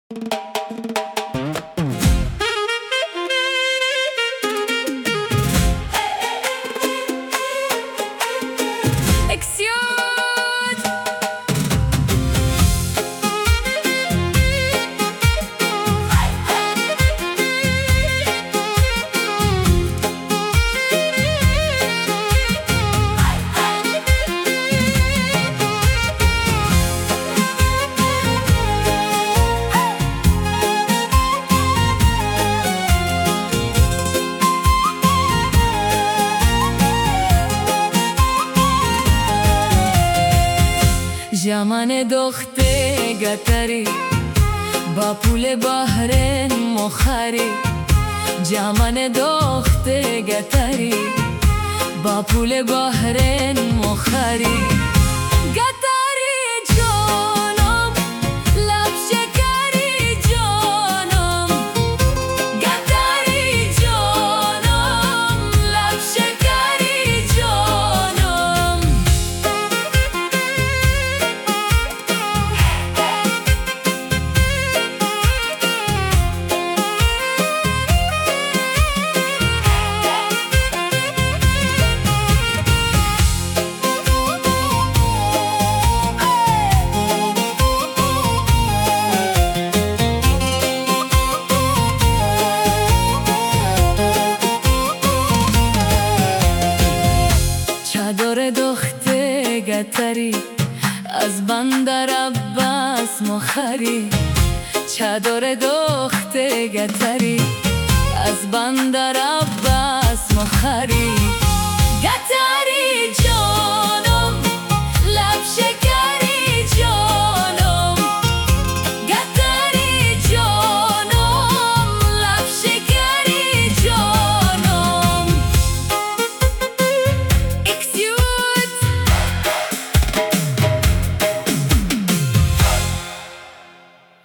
جمن دخته گتری با پول بحرین مخری جمن دخته گتری با پول بحرین مخری گتری جانم لب شکری جانم گتری جانم لب شکری جانم چادر دخته گتری از بندر عباس مخری چادر دخته گتری از بندر عباس مخری گتری جانم لب شکری جانم